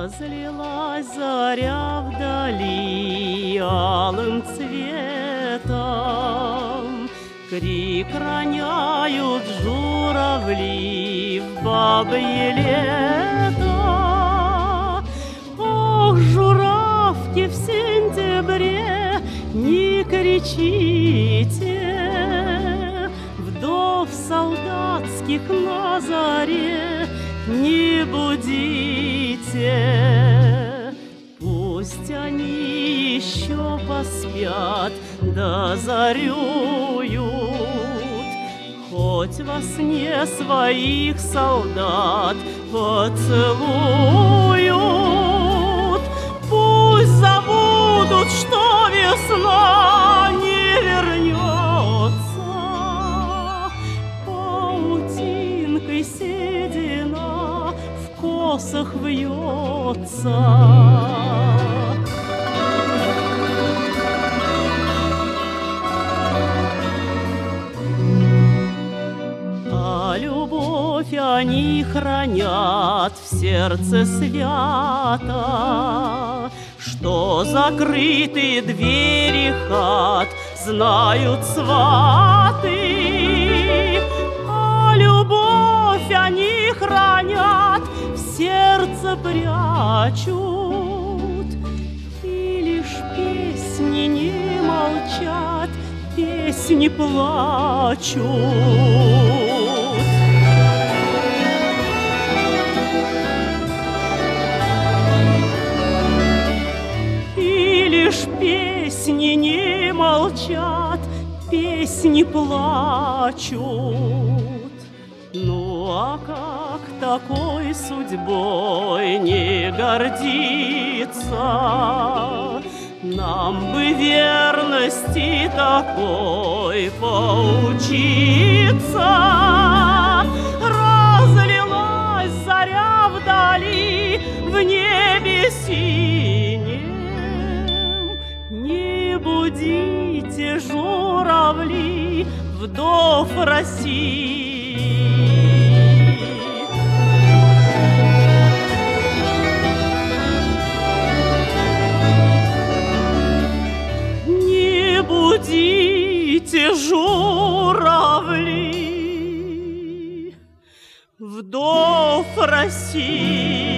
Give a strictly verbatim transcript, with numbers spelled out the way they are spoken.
Разлилась заря вдали алым цветом, крик роняют журавли в бабье лето. Ох, журавки, в сентябре не кричите, вдов солдатских на заре не будите. Пусть они еще поспят да зарюют, хоть во сне своих солдат поцелуют. Пусть забудут, что весна не вернется, паутинкой седина в косах вьется. А любовь они хранят в сердце свято, что закрыты двери хат знают сваты. А любовь они хранят, в сердце прячут, и лишь песни не молчат, песни плачут. Песни не молчат, песни плачут. Ну а как такой судьбой не гордиться? Нам бы верности такой поучиться. Разлилась заря вдали в небе синем. Не будите, журавли, вдов России. Не будите, журавли, вдов России.